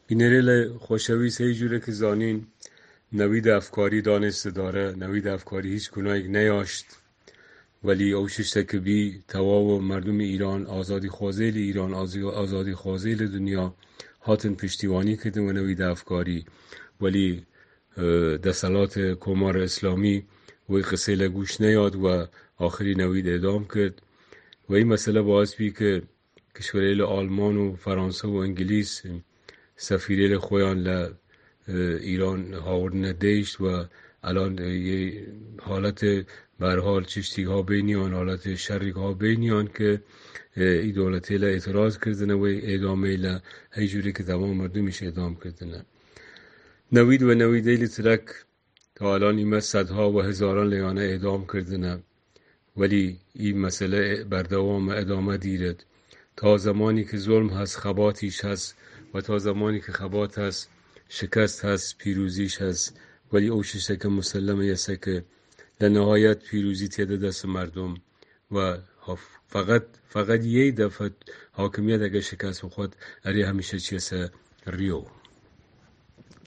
اینریل خوشوی سی جوره که زانین نوید افکاری دانسته داره، نوید افکاری هیچ گناهی نیاشت، ولی اوشش که بی تواو مردم ایران، آزادی خوازیل ایران، آزادی خوازیل دنیا هاتن پشتیوانی کردن و نوید افکاری، ولی دستالات کمار اسلامی و قصه لگوش نیاد و آخری نوید اعدام کرد و این مسئله باعث بی که کشوریل آلمان و فرانسه و انگلیس سفیریل خویان ل ایران هاوردن دیشت و الان یه حالت برحال چشتی ها بینیان، حالت شرک ها بینیان که ای دولتی ل اعتراض کردنه و اعدامه ل هی جوری که تمام مردمش اعدام کردنه. نوید و نویدیل ترک تا الان ایمه صدها و هزاران لیانه اعدام کردنه، ولی این مسئله بردوام ادامه دیرد تا زمانی که ظلم هست خباتیش هست و تا زمانی که خبات هست شکست هست پیروزیش هست، ولی اوششه که مسلمه یسه که لنهایت پیروزی تیده دست مردم و فقط یه دفعه حاکمیت اگه شکست بخواد اری همیشه چیسه ریو.